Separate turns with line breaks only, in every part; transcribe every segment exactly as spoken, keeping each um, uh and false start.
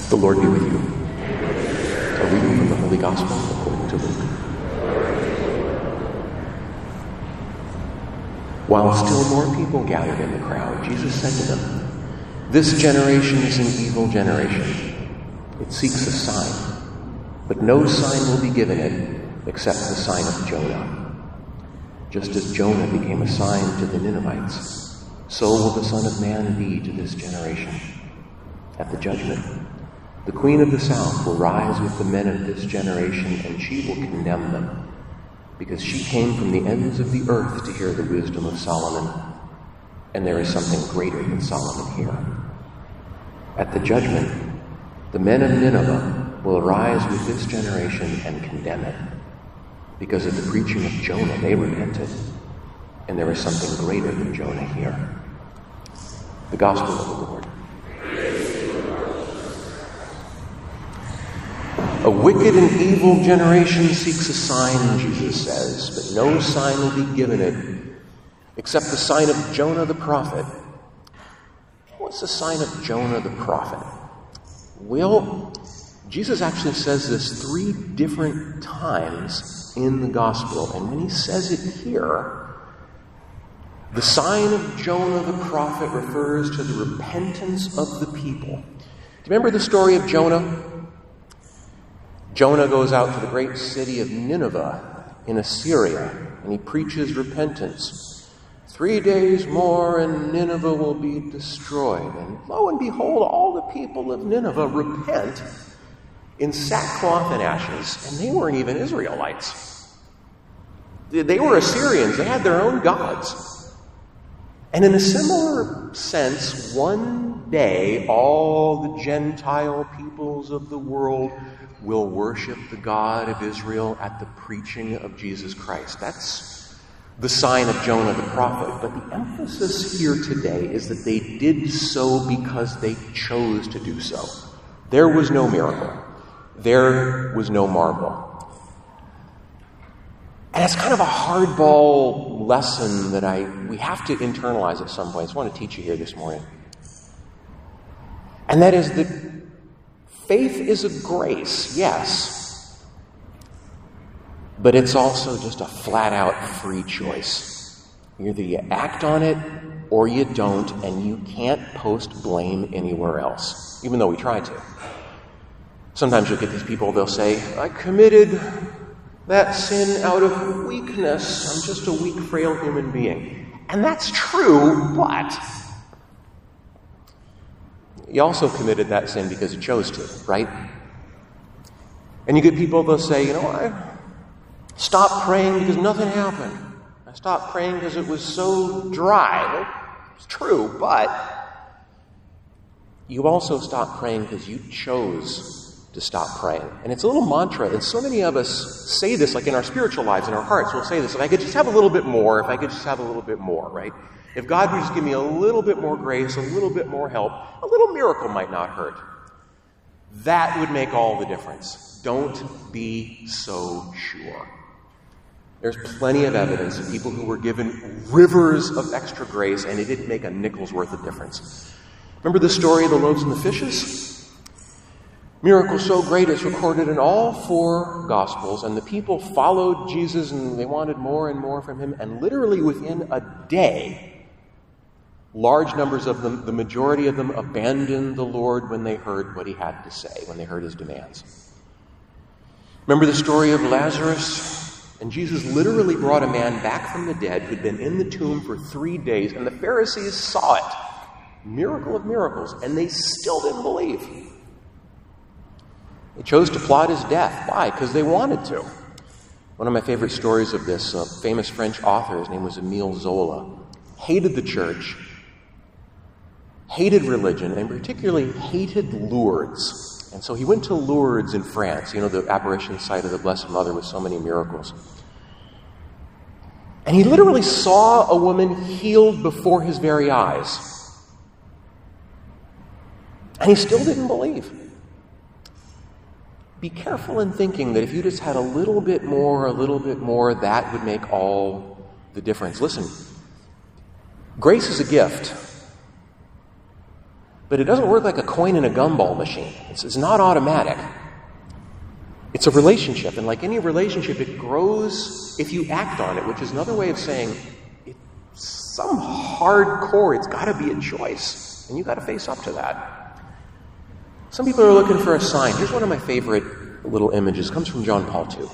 The Lord be with you. A reading from the Holy Gospel according to Luke. While still more people gathered in the crowd, Jesus said to them, "This generation is an evil generation. It seeks a sign, but no sign will be given it except the sign of Jonah. Just as Jonah became a sign to the Ninevites, so will the Son of Man be to this generation. At the judgment, the Queen of the South will rise with the men of this generation, and she will condemn them, because she came from the ends of the earth to hear the wisdom of Solomon, and there is something greater than Solomon here. At the judgment, the men of Nineveh will arise with this generation and condemn it. Because of the preaching of Jonah, they repented, and there is something greater than Jonah here." The Gospel of the Lord. A wicked and evil generation seeks a sign, Jesus says, but no sign will be given it except the sign of Jonah the prophet. What's the sign of Jonah the prophet? Well, Jesus actually says this three different times in the Gospel, and when he says it here, the sign of Jonah the prophet refers to the repentance of the people. Do you remember the story of Jonah? Jonah goes out to the great city of Nineveh in Assyria, and he preaches repentance. Three days more and Nineveh will be destroyed. And lo and behold, all the people of Nineveh repent in sackcloth and ashes, and they weren't even Israelites. They were Assyrians. They had their own gods. And in a similar sense, one day all the Gentile peoples of the world will worship the God of Israel at the preaching of Jesus Christ. That's the sign of Jonah the prophet. But the emphasis here today is that they did so because they chose to do so. There was no miracle. There was no marvel. And it's kind of a hardball lesson that I we have to internalize at some point. I just want to teach you here this morning. And that is that faith is a grace, yes, but it's also just a flat-out free choice. Either you act on it or you don't, and you can't post blame anywhere else, even though we try to. Sometimes you'll get these people, they'll say, "I committed that sin out of weakness. I'm just a weak, frail human being." And that's true, but you also committed that sin because you chose to, right? And you get people, they'll say, you know, I stopped praying because nothing happened. I stopped praying because it was so dry. It's true, but you also stopped praying because you chose to stop praying. And it's a little mantra, and so many of us say this, like in our spiritual lives, in our hearts, we'll say this, if I could just have a little bit more, if I could just have a little bit more, right? If God would just give me a little bit more grace, a little bit more help, a little miracle might not hurt. That would make all the difference. Don't be so sure. There's plenty of evidence of people who were given rivers of extra grace, and it didn't make a nickel's worth of difference. Remember the story of the loaves and the fishes? Miracle so great it's recorded in all four Gospels, and the people followed Jesus, and they wanted more and more from him, and literally within a day, large numbers of them, the majority of them, abandoned the Lord when they heard what he had to say, when they heard his demands. Remember the story of Lazarus? And Jesus literally brought a man back from the dead who'd been in the tomb for three days, and the Pharisees saw it. Miracle of miracles, and they still didn't believe. They chose to plot his death. Why? Because they wanted to. One of my favorite stories of this, a famous French author, his name was Émile Zola, hated the church, hated religion, and particularly hated Lourdes. And so he went to Lourdes in France, you know, the apparition site of the Blessed Mother with so many miracles. And he literally saw a woman healed before his very eyes. And he still didn't believe. Be careful in thinking that if you just had a little bit more, a little bit more, that would make all the difference. Listen, grace is a gift. But it doesn't work like a coin in a gumball machine. It's, it's not automatic. It's a relationship, and like any relationship, it grows if you act on it, which is another way of saying it's some hardcore, it's got to be a choice, and you've got to face up to that. Some people are looking for a sign. Here's one of my favorite little images. It comes from John Paul the Second.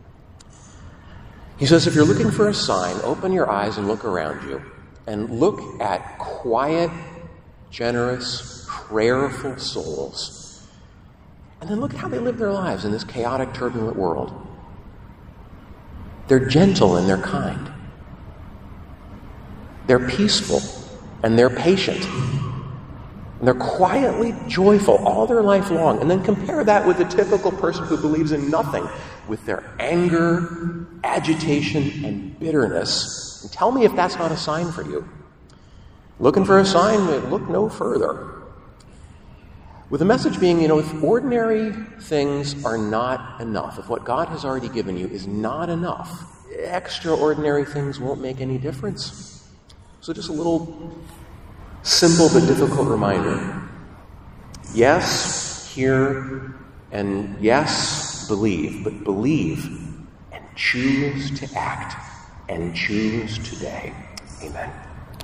He says, if you're looking for a sign, open your eyes and look around you, and look at quiet, generous, prayerful souls. And then look at how they live their lives in this chaotic, turbulent world. They're gentle and they're kind. They're peaceful and they're patient. And they're quietly joyful all their life long. And then compare that with the typical person who believes in nothing, with their anger, agitation, and bitterness. And tell me if that's not a sign for you. Looking for a sign, look no further. With the message being, you know, if ordinary things are not enough, if what God has already given you is not enough, extraordinary things won't make any difference. So just a little simple but difficult reminder. Yes, hear, and yes, believe, but believe and choose to act and choose today. Amen.